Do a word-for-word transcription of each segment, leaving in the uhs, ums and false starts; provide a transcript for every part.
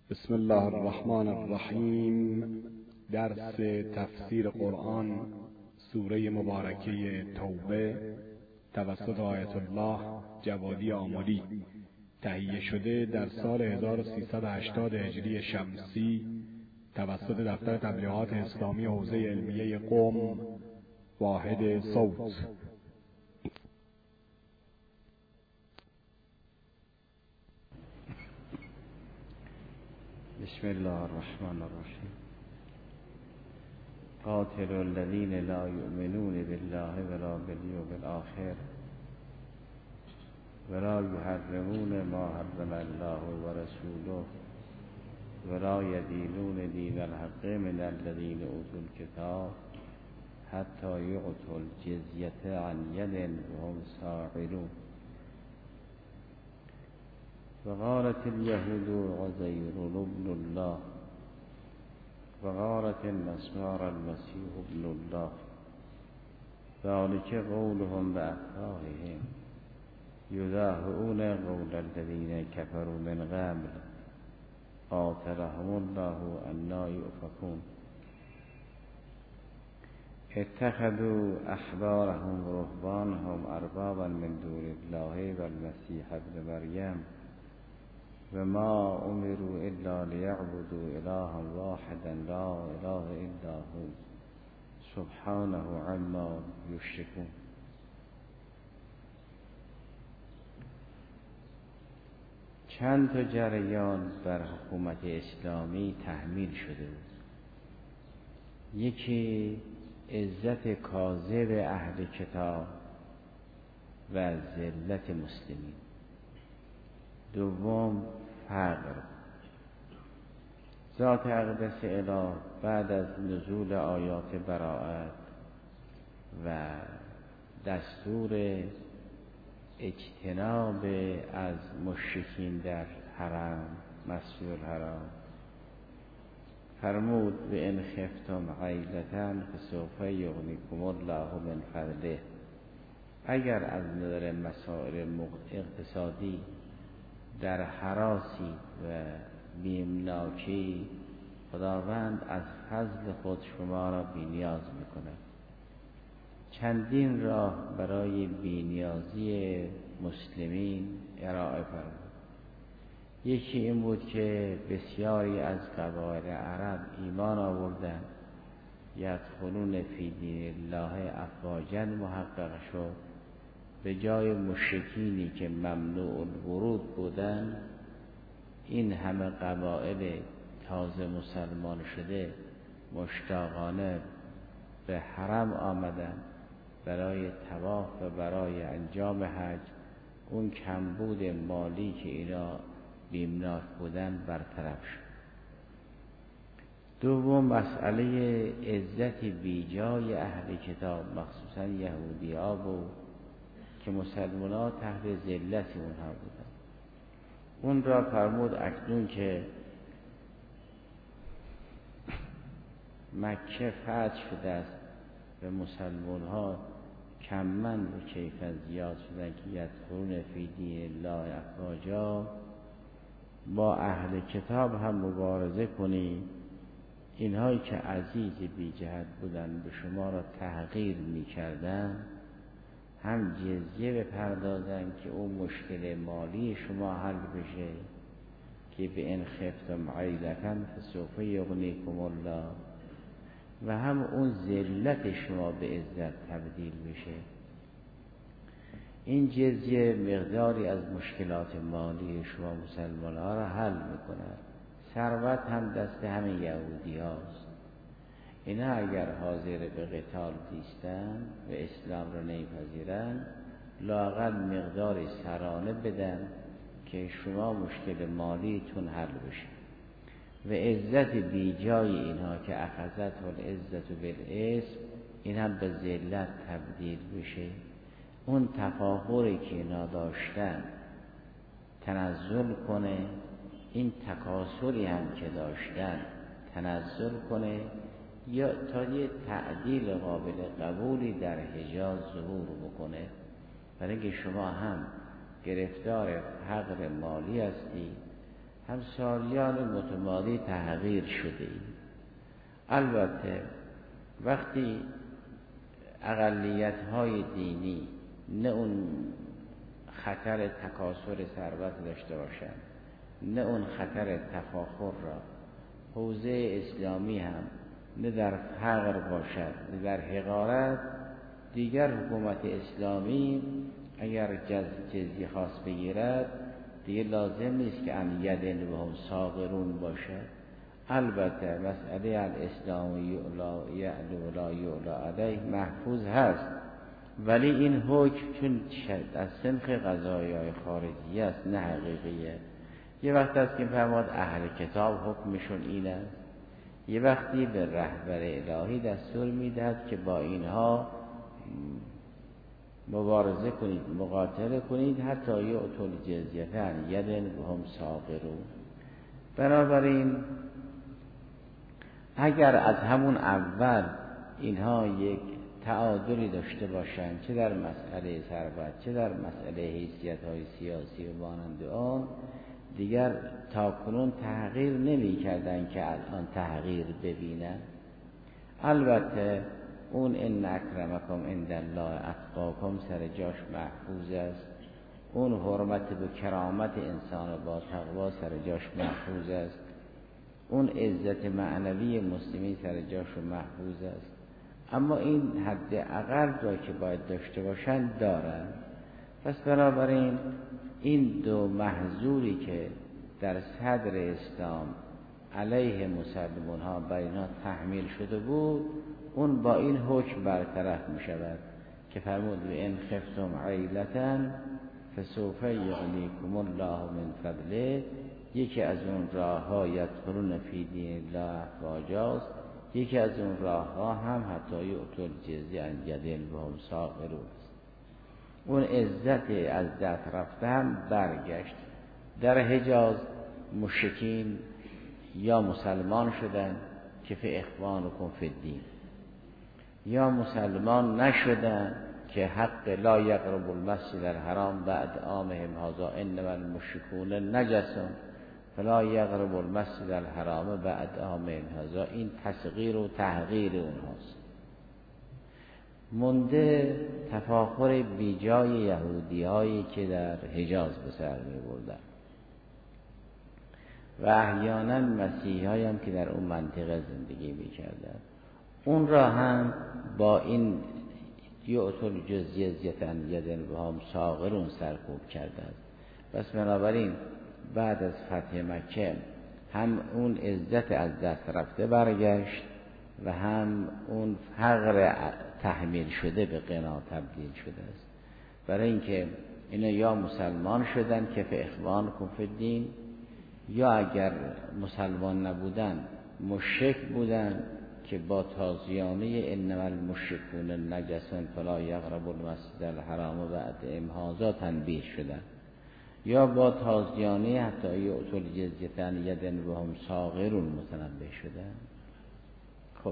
بسم الله الرحمن الرحیم. درس تفسیر قرآن سوره مبارکه توبه توسط آیت الله جوادی آملی، تهیه شده در سال هزار و سیصد و هشتاد هجری شمسی توسط دفتر تبلیغات اسلامی حوزه علمیه قم، واحد صوت. بسم الله الرحمن الرحیم. قاتل الذین لا یؤمنون بالله ولا بالیوم الآخر ولا یحرمون ما حرم الله ورسوله ولا یدینون دین الحق من الذین اوتوا الکتاب حتی یعطوا الجزیة عن ید وهم صاغرون. وقالت اليهود عزير ابن الله وقالت النصارى المسيح ابن الله ذلك قولهم بأفواههم يضاهئون قول الذين كفروا من قبل قاتلهم الله أنى يؤفكون. اتخذوا أحبارهم ورهبانهم أربابا من دون الله والمسيح ابن مريم وما امروا الا ليعبدوا الها واحدا لا اله الا هو سبحانه عما یشرکون. چند تا جریان بر حکومت اسلامی تحمیل شده بود. یکی عزت کاذب اهل کتاب و ذلت مسلمین. دوم فقر. ذات اقدس اله بعد از نزول آیات براءت و دستور اجتناب از مشرکین در حرم مسجد الحرام فرمود به ان خفتم عیلة فسوف یغنیکم الله من فضله. اگر از نظر مسائل اقتصادی در حراسی و بیمناکی، خداوند از فضل خود شما را بینیاز میکند. چندین راه برای بینیازی مسلمین ارائه فرمود. یکی این بود که بسیاری از قبایل عرب ایمان آوردند، یدخلون فی دین الله افواجا محقق شد. به جای مشرکینی که ممنوع الورود بودن، این همه قبایل تازه مسلمان شده مشتاقانه به حرم آمدن برای طواف و برای انجام حج. اون کمبود مالی که اینا بیمناک بودن برطرف شد. دوم مسئله عزت بیجای اهل کتاب مخصوصا یهودی ها بود که مسلمان ها تحت ذلت اونها بودن. اون را فرمود اکنون که مکه فتح شده است و مسلمان ها کمن و کیفن زیاد شدن که یدخلون فی دین الله افواجا، با اهل کتاب هم مبارزه کنی. اینهایی که عزیز بی جهت بودن به شما را تحقیر می کردن، هم جزیه بپردازن که اون مشکل مالی شما حل بشه که به ان خفتم عیلة فسوف یغنیکم الله، و هم اون ذلت شما به عزت تبدیل بشه. این جزیه مقداری از مشکلات مالی شما مسلمان ها را حل میکند. ثروت هم دست همین یهودی هاست. اینا اگر حاضر به قتال نیستن و اسلام را نمیپذیرن، لااقل مقدار سرانه بدن که شما مشکل مالیتون حل بشه. و عزت بیجای اینها که اخذت العزت بالاسم، این هم به ذلت تبدیل بشه. اون تفاخری که اینا داشتن تنزل کنه، این تکاسلی هم که داشتن تنزل کنه، یا تا یه تعدیل قابل قبولی در حجاز ظهور بکنه. برای اینکه شما هم گرفتار فقر مالی هستی، هم سالیان متمادی تغییر شده ایم. البته وقتی اقلیت‌های دینی نه اون خطر تکاثر ثروت داشته باشند، نه اون خطر تفاخر را، حوزه اسلامی هم نه در فقر باشد نه در حقارت، دیگر حکومت اسلامی اگر جزیه خواست بگیرد دیگه لازم نیست که ان یدن و هم صاغرون باشد. البته مسئله الاسلام یعلا یعلو لا یعلا علیه محفوظ هست، ولی این حکم چون از صنف قضایای خارجی است نه حقیقیه. یه وقت است که فرماد اهل کتاب حکمشون این است، یه وقتی به رهبر الهی دستور میدهد که با اینها مبارزه کنید، مقاتله کنید، حتی یعطوا الجزیة عن ید و هم صاغرون. بنابراین اگر از همون اول اینها یک تعادلی داشته باشند، چه در مسئله ثروت چه در مسئله حیثیت‌های سیاسی و مانند آن، دیگر تاکنون تغییر نمی کردن که الان تغییر ببینن. البته اون ان اکرمکم عند الله اتقاکم سر جاش محفوظ است، اون حرمت به کرامت انسان با تقوا سر جاش محفوظ است، اون عزت معنوی مسلمین سر جاش محفوظ است. اما این حد اقل را که باید داشته باشند دارند. پس بنابراین این دو محظوری که در صدر اسلام علیه مسلمان ها بر اینها تحمیل شده بود، اون با این حکم برطرف می شود که فرمود و ان خفتم عیلة فسوف یغنیکم الله من فضله. یکی از اون راه ها یدخلون فی دین الله افواجا، یکی از اون راه ها هم حتی یؤتوا الجزیة عن ید و هم صاغرون. اون عزت از دست رفته هم برگشت. در حجاز مشرکین یا مسلمان شدن که فی اخوانکم فی الدین، یا مسلمان نشدن که حق لا یقربوا المسجد الحرام بعد عامهم هذا انما المشرکون نجس فلا یقربوا المسجد الحرام بعد عامهم هذا. این تصغیر و تحقیر اونهاست. مونده تفاخر بیجای یهودی هایی که در حجاز به سر می بردن و احیانا مسیحی هایی هم که در اون منطقه زندگی می کردن. اون را هم با این یؤتوا الجزیة عن ید و هم صاغرون سرکوب کردند. پس بنابراین بعد از فتح مکه هم اون عزت از دست رفته برگشت و هم اون فقر تحمیل شده به غنا تبدیل شده است. برای اینکه اینا یا مسلمان شدن که فی اخوانکم فی الدین، یا اگر مسلمان نبودن مشرک بودن که با تازیانه انما المشرکون نجس فلا یقربوا المسجد الحرام بعد عامهم هذا تنبیه شدن، یا با تازیانه حتی یؤتوا الجزیة عن ید و هم صاغرون متنبه شدن. خب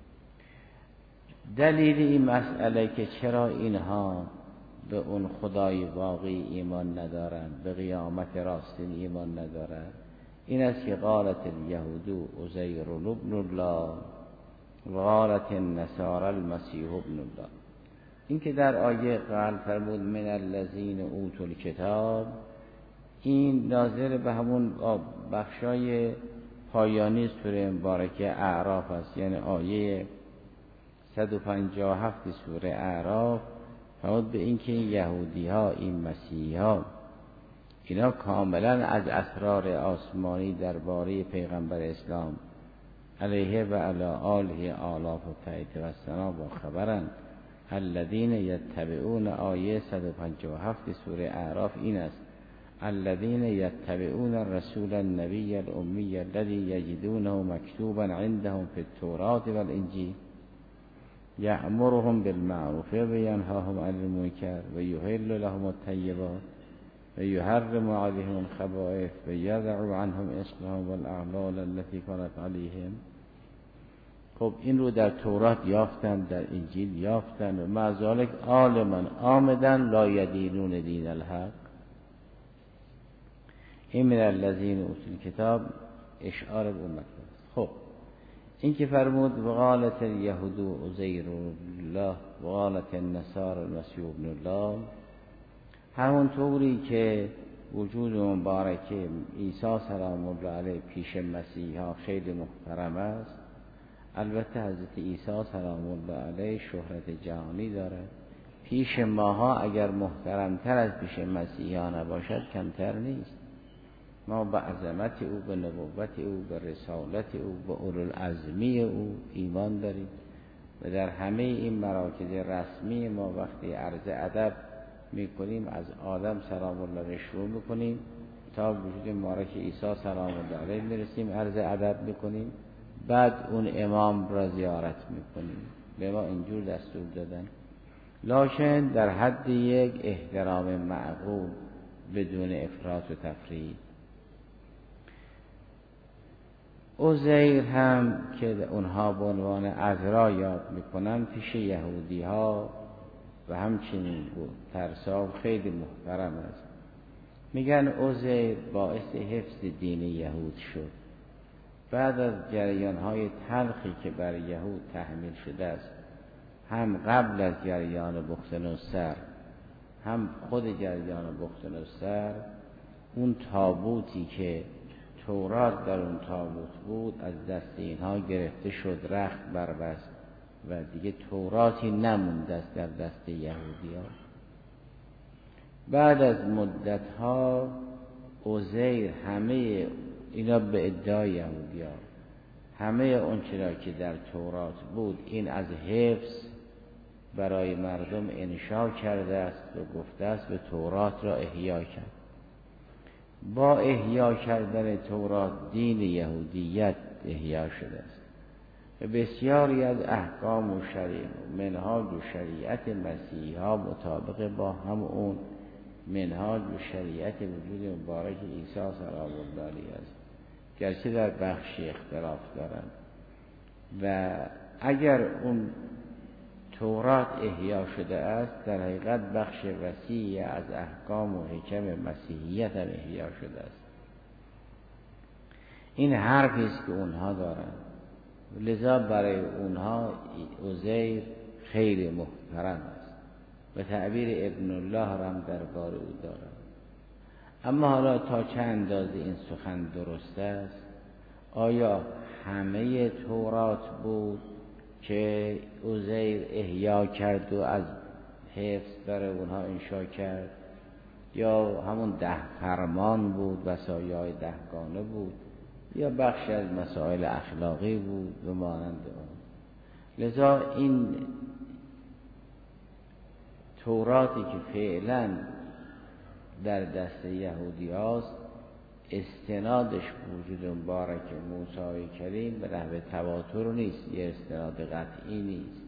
دلیل این مسئله که چرا اینها به اون خدای واقعی ایمان ندارند، به قیامت راستین ایمان ندارند، این است که قالت الیهود عزیر ابن الله و قالت النصارى المسیح ابن الله. این که در آیه قال فرمود من الذین اوتوا الکتاب، این ناظر به همون بخشای پایانی سوره مبارکه اعراف است، یعنی آیه صد و پنجاه و هفت سوره اعراف. فرمود به این که این یهودی ها، این مسیحی ها، اینا کاملا از اسرار آسمانی درباره پیغمبر اسلام علیه و علی آله آلاف و تایید و سنا با خبرند. الذین یتبعون، آیه صد و پنجاه و هفت سوره اعراف این است: الذین یتبعون الرسول النبی الامی الذی یجدونه مکتوبا عندهم فی التوراة والانجیل یأمرهم بالمعروف و ینهاهم عن المنکر و یحل لهم الطیبات و یحرم علیهم الخبائث و یضع عنهم اصرهم والاغلال التي كانت علیهم. خب این رو در تورات یافتن، در انجیل یافتن، و مع ذلک عالما عامدن لا یدینون دین الحق. این من الذین اوتوا الکتاب اشعار به امت. خب این که فرمود وقالت الیهود عزیر الله وقالت النصارى المسیح ابن الله، همون طوری که وجود مبارک عیسی سلام الله علیه پیش مسیحا خیلی محترم است، البته حضرت عیسی سلام الله علیه شهرت جهانی دارد، پیش ماها اگر محترمتر از پیش مسیحا نباشد کمتر نیست. ما به عظمت او، به نبوت او، به رسالت او، به اولوالعزمی او ایمان داریم و در همه این مراکز رسمی ما وقتی عرض ادب میکنیم از آدم سلام الله علیه شروع میکنیم تا وجود مبارک عیسی سلام الله علیه میرسیم، عرض ادب میکنیم، بعد اون امام را زیارت میکنیم. به ما اینجور دستور دادن، لکن در حد یک احترام معقول بدون افراط و تفرید. عزیر هم که اونها به عنوان عذرا یاد میکنن پیش یهودی ها و همچنین بود ترساب خیلی محترم است. میگن عزیر باعث حفظ دین یهود شد. بعد از جریان های تلخی که بر یهود تحمیل شده است، هم قبل از جریان بختنصر هم خود جریان بختنصر، اون تابوتی که تورات در اون تابوت بود از دست اینها گرفته شد، رخت بربست و دیگه توراتی نموند است در دست یهودی ها. بعد از مدت ها عزیر همه اینا به ادعای یهودی ها همه اون چرا که در تورات بود این از حفظ برای مردم انشا کرده است و گفته است به تورات را احیا کرد. با احیا کردن تورات دین یهودیت احیا شده است و بسیاری از احکام و شریعت منهاج و شریعت مسیحا مطابق با هم اون منهاج و شریعت وجود مبارک عیسی سلام الله علیه است، گرچه در بخشی اختلاف دارند. و اگر اون تورات احیا شده است، در حقیقت بخش وسیعی از احکام و حکم مسیحیت هم احیا شده است. این حرفی است که اونها دارند، لذا برای اونها عزیر خیلی محترم است و تعبیر ابن الله هم درباره او دارند. اما حالا تا چه اندازه این سخن درست است؟ آیا همه تورات بود که عزیر احیا کرد و از حفظ برای اونها انشا کرد، یا همون ده فرمان بود، وصایای دهگانه بود، یا بخشی از مسائل اخلاقی بود و مانند اون؟ لذا این توراتی که فعلا در دست یهودی هاست استنادش وجود مبارک موسی کریم به نحو تواتر نیست، یه استناد قطعی نیست.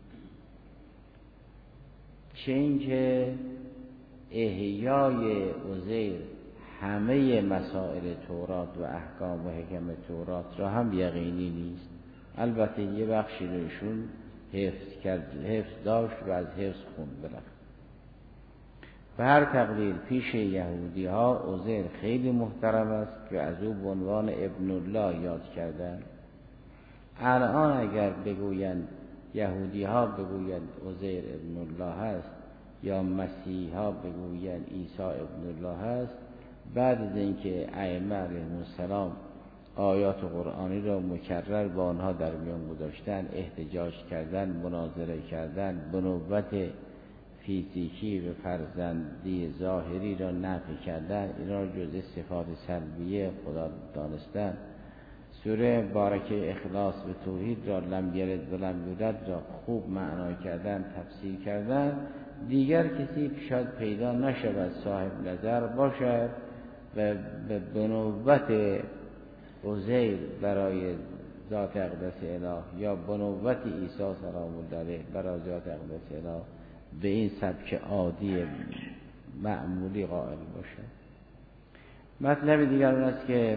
چه اینکه احیای عزیر همه مسائل تورات و احکام و حکم تورات را هم یقینی نیست. البته یه بخشی روشون حفظ کرد، حفظ داشت و از حفظ خوند بلخ. به هر تقدیر پیش یهودی ها عزیر خیلی محترم است که از او به عنوان ابن الله یاد کردن. الان اگر بگویند یهودی ها بگویند عزیر ابن الله هست یا مسیحی ها بگویند عیسی ابن الله هست، بعد از اینکه ائمه علیهم السلام آیات قرآنی را مکرر با آنها در میان گذاشتن، احتجاج کردن، مناظره کردن، بنوبت فیزیکی و فرزندی ظاهری را نفی کردن، اینا را جزء صفات سلبیه خدا دانستن، سوره بارکه اخلاص و توحید را لم یلد و لم یولد را خوب معنا کردن، تفسیر کردن، دیگر کسی شاید پیدا نشود صاحب نظر باشد و به بنوبت عزیر برای ذات اقدس اله یا بنوبت عیسی سلام الله علیه برای ذات اقدس اله به این سبک عادی معمولی قائل باشد. مطلب دیگر اون است که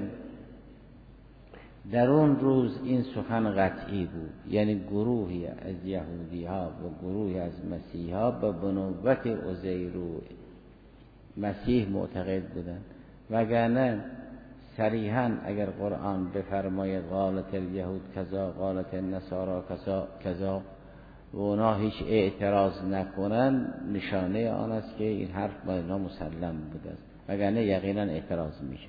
در اون روز این سخن قطعی بود، یعنی گروهی از یهودی ها و گروهی از مسیحی ها به بنوبت عزیر و مسیح معتقد بودند وگرنه صریحاً اگر قرآن بفرماید قالت الیهود کذا قالت النصارى کذا کذا و اونا هیچ اعتراض نکنن، نشانه آن است که این حرف با اینا مسلم بوده است، وگرنه یقینا اعتراض میشه.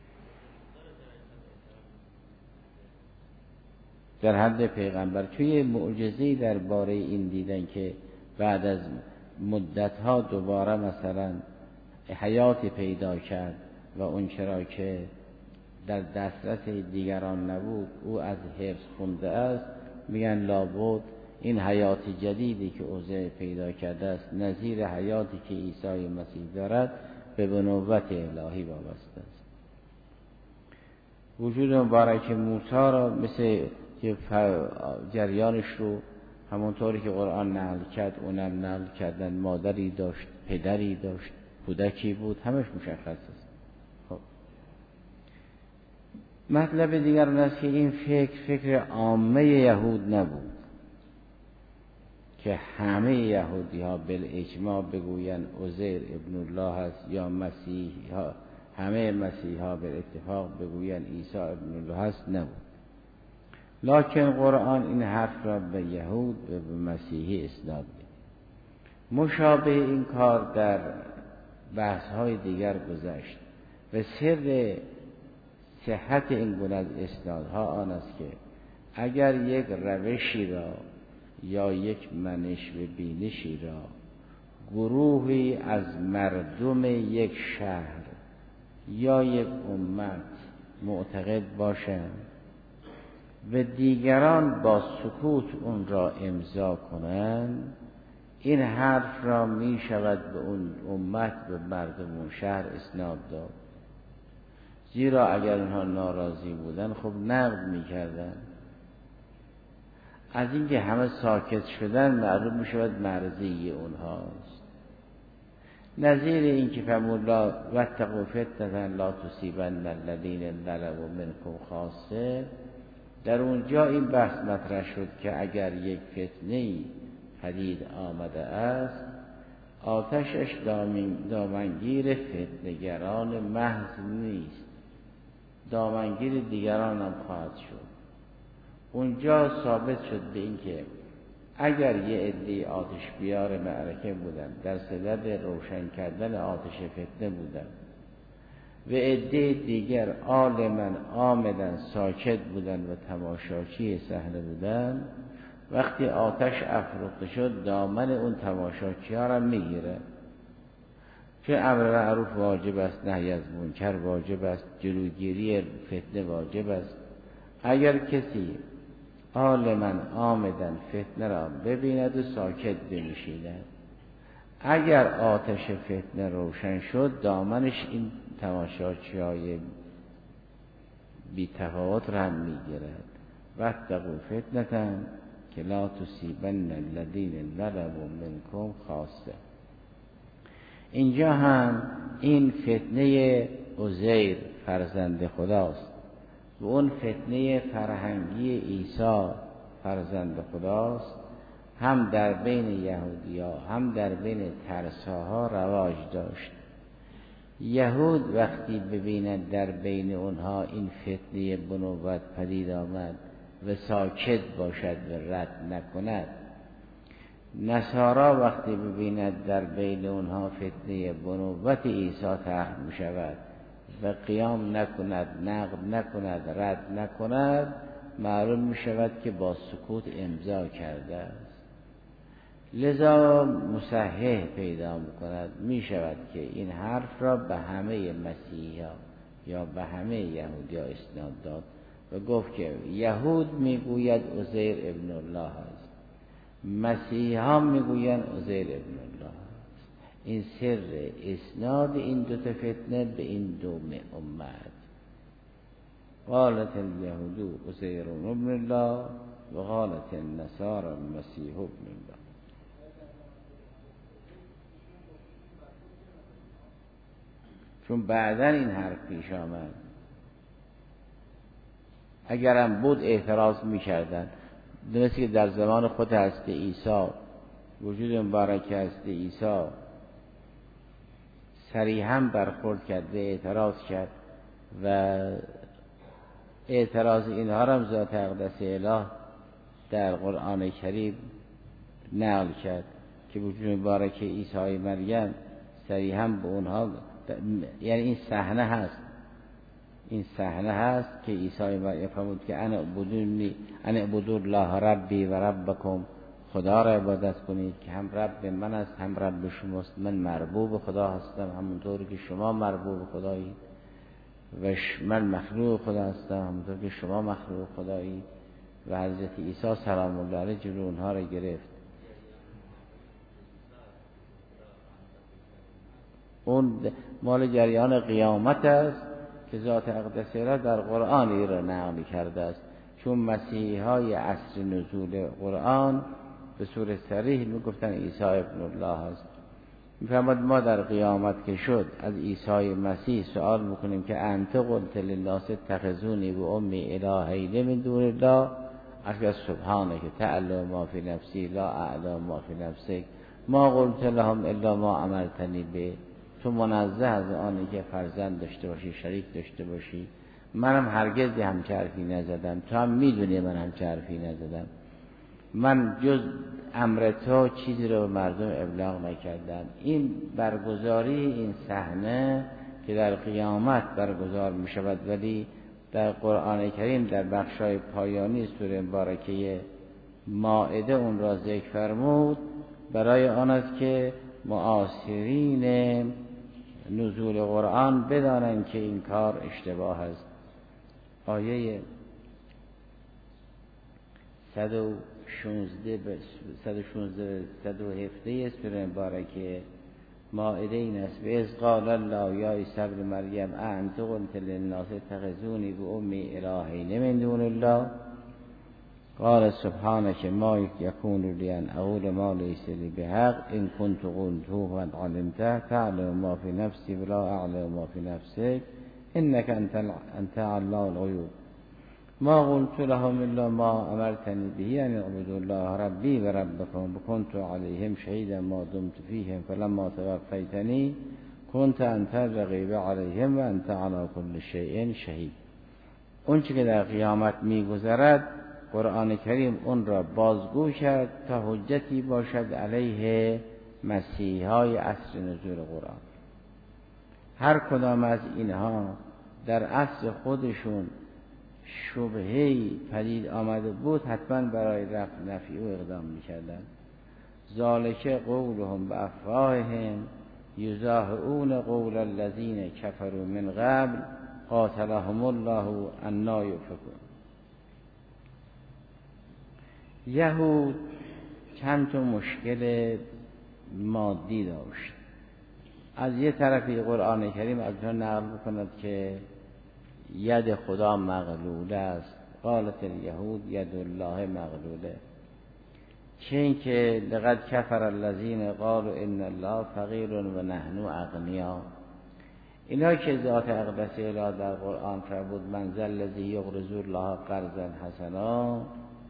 در حد پیغمبر توی معجزه‌ای درباره این دیدن که بعد از مدت‌ها دوباره مثلا حیات پیدا کرد و اون چرا که در دسترس دیگران نبود او از حفظ خونده است، میگن لابد این حیات جدیدی که عزیر پیدا کرده است نظیر حیاتی که عیسی مسیح دارد به بنوت الهی وابسته است. وجود مبارک موسی را مثل که جریانش رو همونطوری که قرآن نقل کرد اونم نقل کردن، مادری داشت، پدری داشت، کودکی بود، همش مشخص است. خب مطلب دیگر اون است که این فکر فکر عامه یهود نبود که همه یهودی ها بالاجماع بگوین عزیر ابن الله است یا مسیح ها، همه مسیح ها به اتفاق بگوین عیسی ابن الله است، نبود. لکن قرآن این حرف را به یهود و به مسیحی اسناد می‌دهد. مشابه این کار در بحث های دیگر گذشت و سر صحت این گونه از اسنادها آن است که اگر یک روشی را یا یک منش و بینشی را گروهی از مردم یک شهر یا یک امت معتقد باشند و دیگران با سکوت اون را امضا کنند، این حرف را می شود به اون امت و مردم اون شهر اسناد داد، زیرا اگر اونها ناراضی بودن خب نقد می کردن. از اینکه همه ساکت شدن معلوم می شود مرضی اونهاست. نظیر این که فرمود لا واتقوا فتنة لا تصیبن الذین ظلموا منکم خاصه، در اونجا این بحث مطرح شد که اگر یک فتنه‌ای پدید آمده است آتشش دامنگیر فتنه‌گران محض نیست، دامنگیر دیگران هم خواهد شد. اونجا ثابت شد به این که اگر یه عده آتش بیار معرکه بودن در صدد روشن کردن آتش فتنه بودن و عده دیگر عالماً عامداً ساکت بودن و تماشاچی صحنه بودن، وقتی آتش افروخته شد دامن اون تماشاچی ها را میگیره، چون امر معروف واجب است، نهی از منکر واجب است، جلوگیری فتنه واجب است. اگر کسی عالماً عامداً فتنه را ببیند و ساکت بنشیند، اگر آتش فتنه روشن شد دامنش این تماشاچی های بی تفاوت را هم میگیرد. واتقوا فتنة که لا تصیبن الذین ظلموا منکم خاصه. اینجا هم این فتنه عزیر فرزند خداست و اون فتنه فرهنگی عیسی فرزند خداست، هم در بین یهودی‌ها هم در بین ترساها رواج داشت. یهود وقتی ببیند در بین اونها این فتنه بنوت پدید آمد و ساکت باشد و رد نکند، نصارا وقتی ببیند در بین اونها فتنه بنوت عیسی طرح می شود و قیام نکند، نقد نکند، رد نکند، معلوم می شود که با سکوت امضا کرده است. لذا مصحح پیدا می کند، می شود که این حرف را به همه مسیحی ها یا به همه یهودی ها اسناد داد و گفت که یهود می گوید عزیر ابن الله است، مسیحی ها می گوید عزیر ابن الله است. این سر اسناد این دو تا فتنه به این دو امت. قالت الیهود عزیر ابن الله و قالت النصارى المسیح ابن الله. چون بعداً این حرف پیش آمد، اگرم بود اعتراض می‌کردن. مثل که در زمان خود هست عیسی، وجود مبارک هست عیسی صریحاً برخورد کرد و اعتراض کرد و اعتراض اینها را ذات اقدس اله در قرآن کریم نقل کرد که وجود مبارک عیسی مریم صریحاً به اونها، یعنی این صحنه هست این صحنه هست که عیسی مریم فرمود که انا عبدونی انا عبدوا الله ربی و ربکم، خدا را عبادت کنید که هم رب من است هم رب شماست، من مربوب خدا هستم همونطور که شما مربوب خدایید و من مخلوق خدا هستم همونطور که شما مخلوق خدایید. و حضرت عیسی سلام الله علیه جلوی اونها را گرفت. اون مال جریان قیامت است که ذات اقدس را در قرآن ای را نقل کرده است، چون مسیحی های عصر نزول قرآن به صورت صریح میگفتن عیسی ابن الله است. میفرماد ما در قیامت که شد از عیسی مسیح سوال میکنیم که انت قلت للناس اتخذونی و امی الهین من دون الله، اگر سبحانه که تعلم ما فی نفسی لا اعلم ما فی نفسک ما قلت لهم الا ما امرتنی به، تو منزه از آنی که فرزند داشته باشی شریک داشته باشی، منم هرگز همچه حرفی نزدم، تو هم میدونی من همچه حرفی نزدم، من جز امر تو چیزی رو به مردم ابلاغ نکردم. این برگزاری این صحنه که در قیامت برگزار می شود، ولی در قرآن کریم در بخشای پایانی سوره مبارکه مائده اون را ذکر فرمود، برای آن است که معاصرین نزول قرآن بدانند که این کار اشتباه است. آیه صد و شانزده صد و هفده سوره مبارکه مائده این است: و اذ قال الله یا عیسی ابن مریم انت قلت للناس اتخذونی و امی الهین من دون الله قال سبحانك ما یکون لی ان اقول ما لیس لی بحق ان كنت قلته فعلمته تعلم ما فی نفسی ولا اعلم ما فی نفسک انك انت علام الغیوب ما قلت لهم الا ما امرتنی به ان اعبدوا الله ربی و ربکم وکنت علیهم شهیدا ما دمت فیهم فلما توفیتنی کنت انت الرقیب علیهم و انت علی کل شیء شهید. اون چی که در قیامت میگذرد قرآن کریم اون را بازگو کرد تا حجتی باشد علیه مسیحای عصر نزول قرآن. هر کدام از اینها در عصر خودشون شبهه‌ای پدید آمده بود حتما برای رفع نفی او اقدام میکردن. ذالک قولهم بافواههم یضاهئون قول الذین کفروا من قبل قاتلهم الله انا یؤفکون. یهود چند تا مشکل مادی داشت. از یه طرفی قرآن کریم از اونها نقل میکند که ید خدا مغلوله است، قالت الیهود ید الله مغلوله، چه این که لقد کفر الذین قالوا ان الله فقیر و نحن اغنیا. اینا که ذات اقدس اله در قرآن فرمود من ذا الذی یقرض الله قرضا حسنا،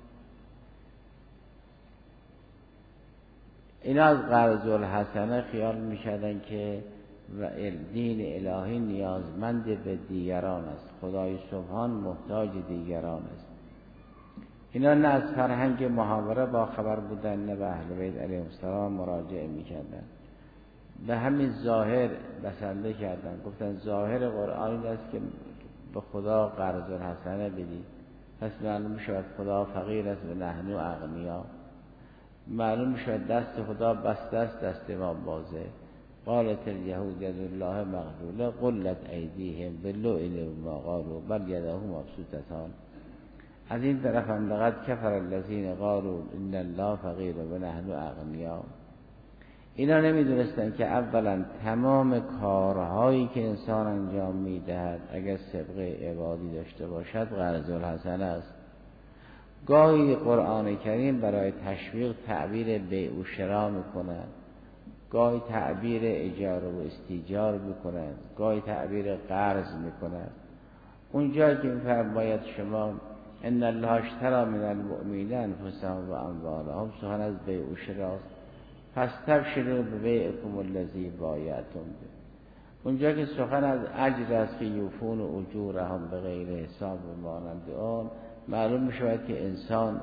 اینا از قرض الحسنه خیال می‌کردن که و دین الهی نیازمند به دیگران است، خدای سبحان محتاج دیگران است. اینا نه از فرهنگ محاوره با خبر بودن نه به اهل بیت علیهم السلام مراجعه می‌کردن، به همین ظاهر بسنده کردن، گفتن ظاهر قرآن این است که به خدا قرض الحسنه بدید، پس معلوم شود خدا فقیر است و نحن اغنیا، معلوم شد دست خدا بسته است دست ما بازه. قالت الیهود ید الله مغلوله قلت ایدیهم باللعنه ما قالوا بل یده مبسوطتان. از این طرف هم لقد کفر الذین قالوا ان الله فقیر و نحن اغنیا. اینا نمیدونستن که اولا تمام کارهایی که انسان انجام میدهد اگر سابقه عبادی داشته باشد قرض الحسنه است. گاهی قرآن کریم برای تشویق تعبیر بیع و شرا میکند، گاهی تعبیر اجاره و استیجار میکند، گاهی تعبیر قرض میکند. اونجا که میفرماید شما ان الله اشتری من المؤمنین انفسهم و اموالهم، سخن از بیع و شراست، پس تبشروا ببیعکم الذی بایعتم به. اونجا که سخن از اجر است که یوفون و اجورهم به غیر حساب و مانند آن، معلوم می شود که انسان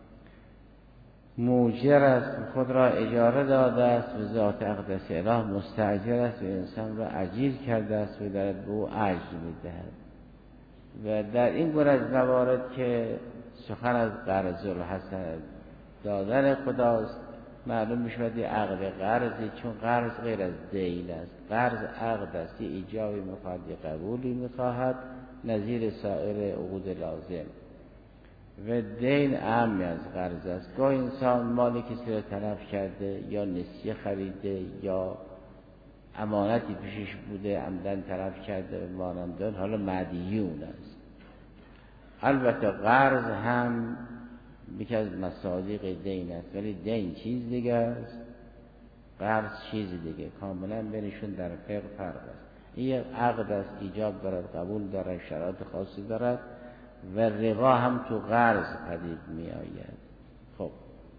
موجر است، خود را اجاره داده است و ذات اقدس اله مستاجر است و انسان را اجیر کرده است و دارد به او اجر می دهد. و در این گونه از موارد که سخن از قرض الحسن دادن خداست، معلوم می شود یه عقد قرضی، چون قرض غیر از دین است. قرض عقد است، یه ایجابی میخواهد، یه قبولی میخواهد، نظیر سایر عقود لازم. و دین اعم از قرض است. گاه انسان مالی کسی را تلف کرده یا نسیه خریده یا امانتی پیشش بوده عمدن تلف کرده و مانندان، حالا مدیون است. البته قرض هم یکی از مصادیق دین است، ولی دین چیز دیگه است، قرض چیز دیگه، کاملا بینشون در فقه فرق است. این یک عقد است، ایجاب دارد، قبول دارد، شرایط خاصی دارد و ربا هم تو قرض پدید می آید. خب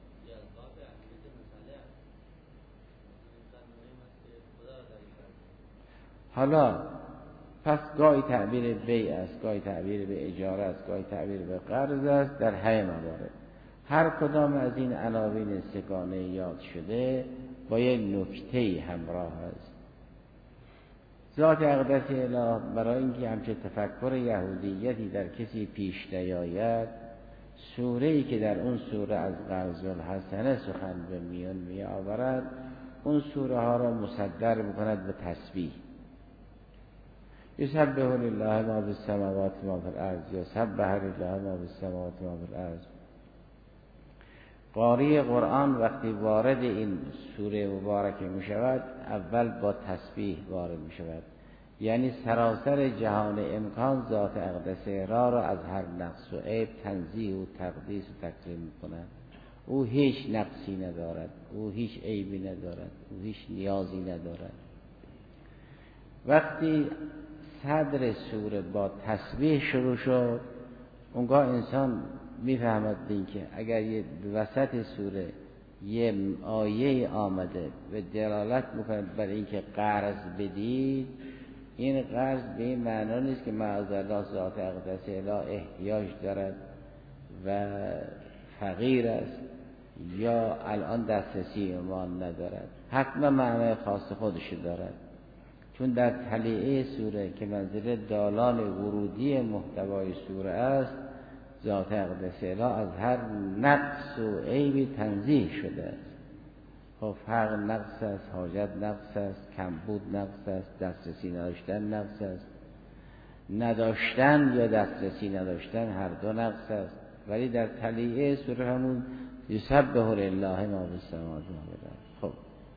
حالا پس گاهی تعبیر بیع است، گاهی تعبیر به اجاره است، گاهی تعبیر به قرض است. در همه موارد هر کدام از این عناوین سگانه یاد شده با یک نکته همراه است. ذات اقدس اله برای اینکه همچه تفکر یهودیتی در کسی پیش نیاید، سوره‌ای که در اون سوره از قرض الحسنه سخن به میان می آورد، اون سوره ها را مصدر میکند به تسبیح. یسبح لله ما فی السماوات و ما فی الارض، یسبح لله ما فی السماوات و ما فی الارض. قاری قرآن وقتی وارد این سوره مبارکه می شود، اول با تسبیح وارد می شود، یعنی سراسر جهان امکان ذات اقدس اله را از هر نقص و عیب تنزیه و تقدیس و تکریم می کند. او هیچ نقصی ندارد، او هیچ عیبی ندارد، او هیچ نیازی ندارد. وقتی صدر سوره با تسبیح شروع شد، اونگاه انسان میفهمد این که اگر یه وسط سوره یه آیه آمده و دلالت میکند بر اینکه قرض بدید، این قرض به این معنا نیست که معاذالله ذات اقدس اله احتیاج دارد و فقیر است یا الان دسترسی ایمان ندارد، حتما معنای خاص خودش دارد. چون در تلیعه سوره که منزل دالان ورودی محتوای سوره است، ذات اقدس اله از هر نقص و عیبی تنزیه شده است. خب فقر نقص است، حاجت نقص است، کمبود نقص است، دسترسی نداشتن نقص است، نداشتن یا دسترسی نداشتن هر دو نقص است. ولی در تلیعه سوره همون یسبح لله ما فی السماوات و ما فی الارض. خب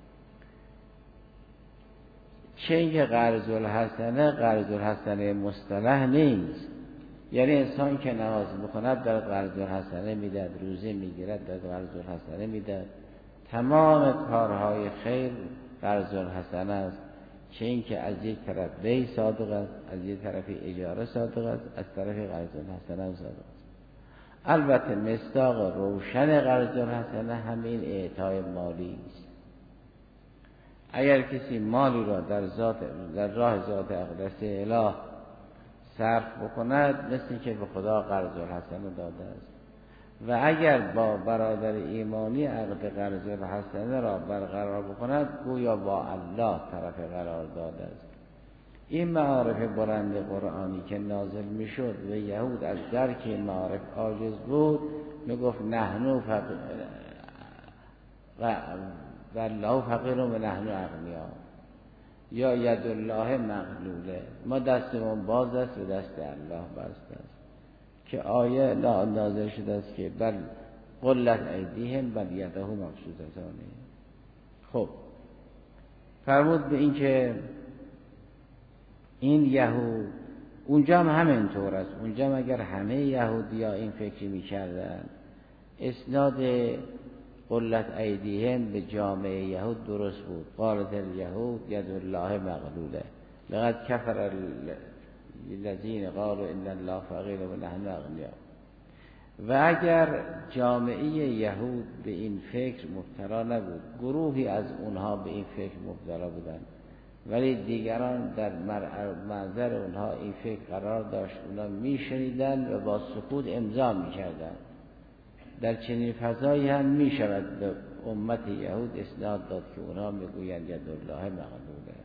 چه اینکه قرض الحسنه قرض الحسنه مصطلح نیست، یعنی انسان که نماز بخوند در قرض الحسنه میدهد، روزه میگیرد در قرض الحسنه میدهد، تمام کارهای خیر قرض الحسنه است. چه اینکه از یک طرف بی صادق است، از یک طرف اجاره صادق است، از طرف قرض الحسنه صادق است. البته مصداق روشن قرض الحسنه همین اعطای مالی است. اگر کسی مالی را در ذات در راه ذات اقدس اله صرف بکند، مثل که به خدا قرض الحسنه داده است. و اگر با برادر ایمانی عقد قرض الحسنه را برقرار بکند، گویا با الله طرف قرار داده است. این معارف بلند قرآنی که نازل میشد و یهود از درک این معارف عاجز بود، میگفت نحنو فقیر و الله فقیر و نحنو اغنیا، یا ید الله مغلوله، ما دستمون باز است و دست الله بسته است. که آیه نازل شده است که بل قلت ایدیهم بل یده مبسوطتان. خب فرمود به این که این یهود اونجا هم همینطور است. اونجا هم اگر همه یهودی ها این فکری میکردن، اسناد قلت ایدیهم به جامعه یهود درست بود. قالت الیهود ید الله مغلوله لقد کفر الذین قالوا ان الله فقیر و نحن اغنیا. و اگر جامعه یهود به این فکر مبتلا نبود، گروهی از اونها به این فکر مبتلا بودند ولی دیگران در معذر اونها این فکر قرار داشت، اونها میشنیدن و با سکوت امضا میکردن. در چنین فضایی هم میشود به امت یهود اسناد داد که اونها میگویند یدالله مغلوله.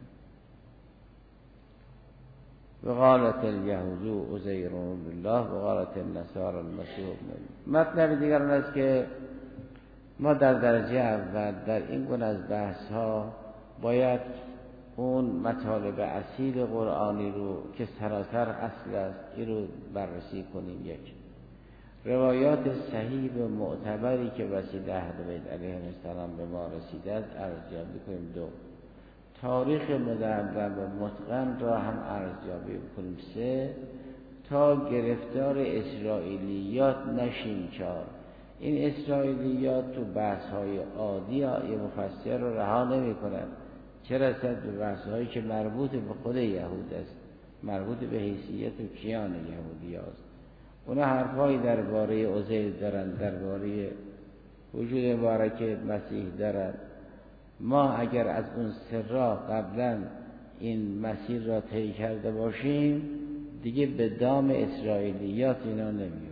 و قالت الیهود عزیر الله و قالت النصارى المسیح ابن الله. مطلب دیگر آن است که ما در درجه اول در این گونه از بحث ها باید اون مطالب اصیل قرآنی رو که سراسر اصل است این رو بررسی کنیم. یک، روایات صحیح و معتبری که وسیله اهل بیت علیهم السلام به ما رسیده است ارزیابی کنیم. دو، تاریخ مدون و متقن را هم ارزیابی کنیم. سه، تا گرفتار اسرائیلیات نشیم. چهار، این اسرائیلیات تو بحث‌های عادی یه مفسر رو رها نمی‌کنند، چه رسد به بحث‌هایی که مربوط به خود یهود است، مربوط به حیثیت و کیان یهودی است. اونا حرفایی درباره عزیر دارن، درباره وجود مبارک مسیح دارن. ما اگر از اون سرا قبلا این مسیر را طی کرده باشیم دیگه به دام اسرائیلیات اینا نمیافتیم.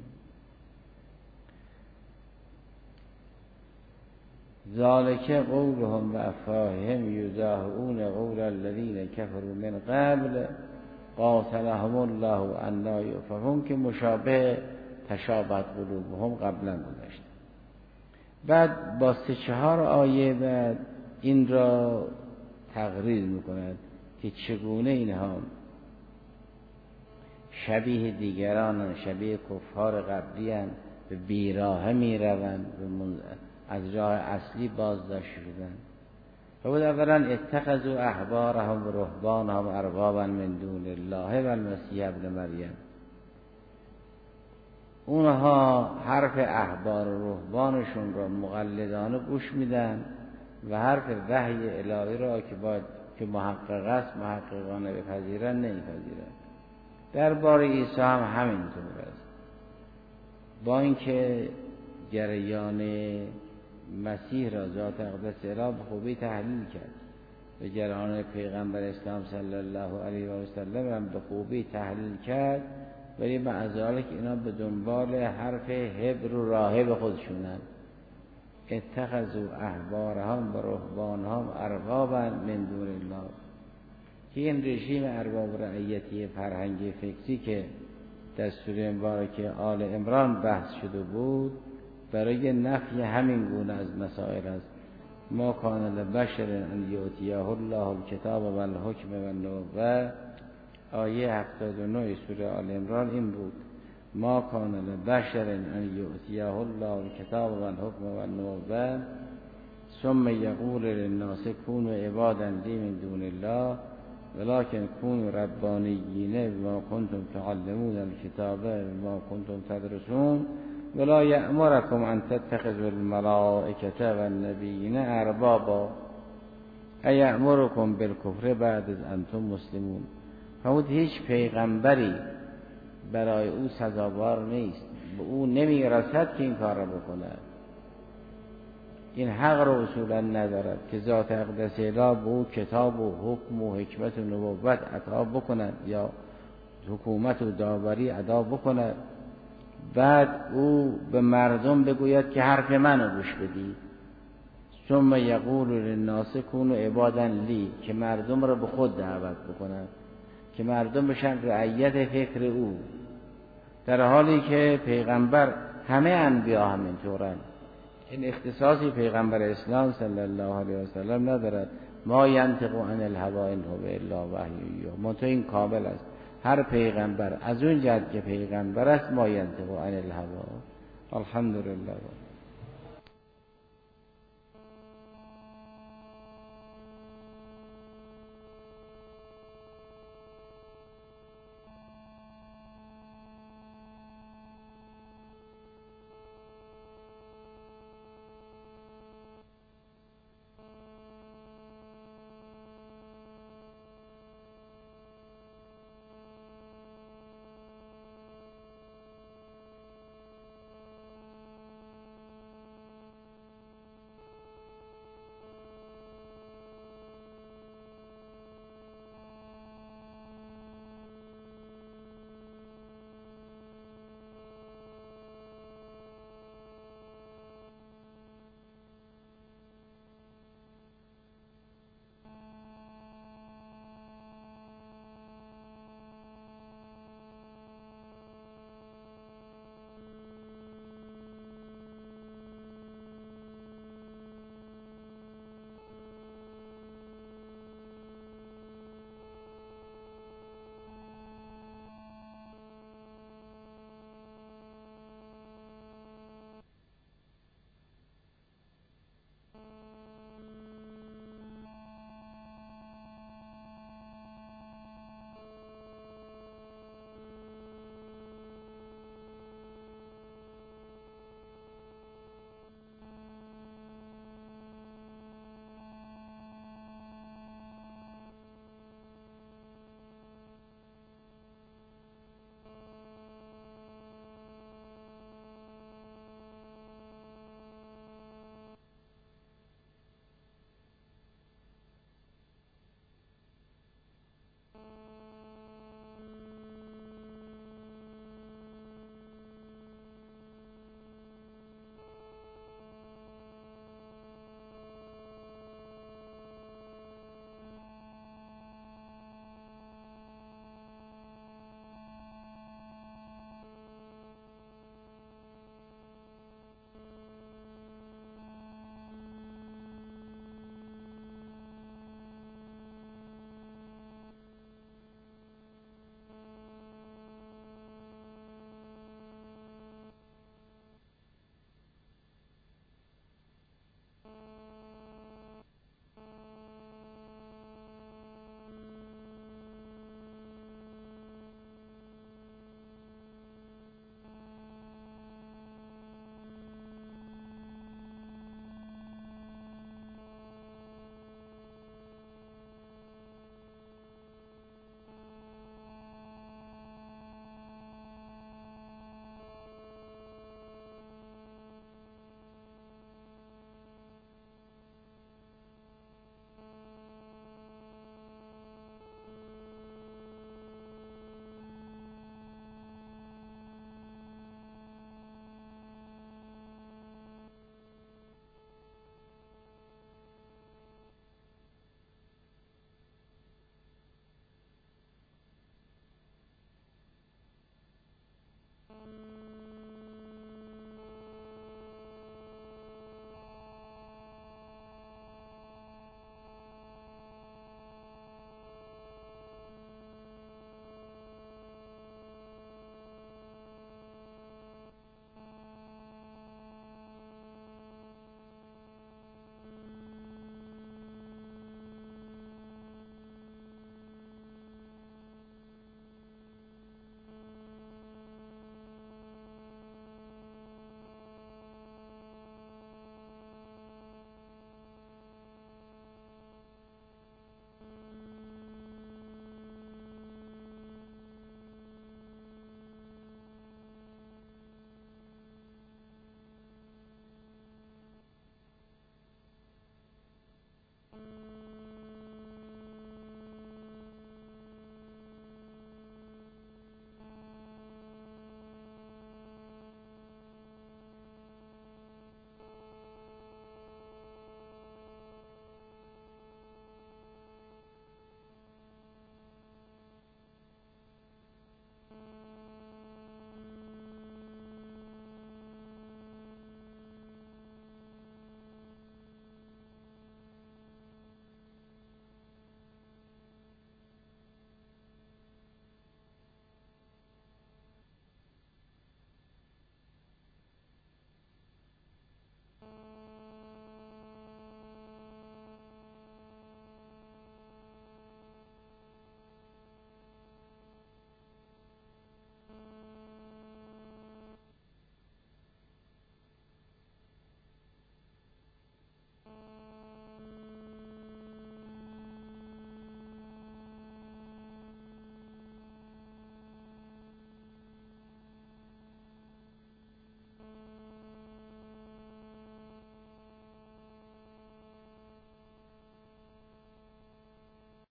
ذالک قولهم و افواههم یضاهئون قول الذین کفروا من قبل قاتلهم الله انا یؤفکون که مشابه تشابهت قلوبهم قبلا گذشت. بعد با سه چهار آیه بعد این را تقریر میکند که چگونه اینها شبیه دیگران، شبیه کفار قبلی هم به بیراهه میروند، از راه اصلی بازداشت شدند. و بود اولا اتخذوا احبارهم و رهبانهم اربابا من دون الله و المسیح ابن مریم. اونها حرف احبار و رهبانشون را مقلدانه گوش میدن و حرف وحی الهی را که باید که محقق است محققانه بپذیرن نمیپذیرن. درباره عیسی هم همینطور است. با اینکه جریان مسیح را ذات اقدس اله به خوبی تحلیل کرد و جریان پیغمبر اسلام صلی الله علیه و سلم هم به خوبی تحلیل کرد، ولی مع ذلک اینا به دنبال حرف حبر و راهب خودشونن. اتخذوا احبارهم و رهبانهم اربابا من دون الله. که این رژیم ارباب رعیتی فرهنگی فکری که در سوره مبارکه آل عمران بحث شده بود برای نفی همین گونه از مسائل است. ما کان لبشر ان یؤتیه الله الکتاب و الحکم و النبوة. آیه هفتاد و نه سوره آل عمران این بود: ما کان لبشر ان یؤتیه الله الکتاب و الحکم و النبوة ثم یقول للناس كونوا عبادا لی من دون الله ولكن كونوا ربانیین بما کنتم تعلمون الکتاب بما کنتم تدرسون ولا یأمرکم ان تتخذوا الملائکة والنبیین اربابا ایأمرکم بالکفر بعد از انتم مسلمون. فرمود هیچ پیغمبری برای او سزاوار نیست، به او نمیرسد که این کار را بکنه، این حق رو اصولا ندارد که ذات اقدس اله به او کتاب و حکم و حکمت و نبوت عطا بکند یا حکومت و داوری ادا بکند. بعد او به مردم بگوید که حرف منو گوش بدید. ثم یقول للناس کونوا عبادا لی، که مردم رو به خود دعوت بکند، که مردم بشن رعیت فکر او، در حالی که پیغمبر همه انبیا همینطورن. این اختصاصی پیغمبر اسلام صلی الله علیه و سلم ندارد. ما ینطق عن الهوی ان هو الا وحی یوحی. منتها این کامل است. هر پیغمبر از اون جهت که پیغمبر است ما ینطق عن الهوی. الحمدلله.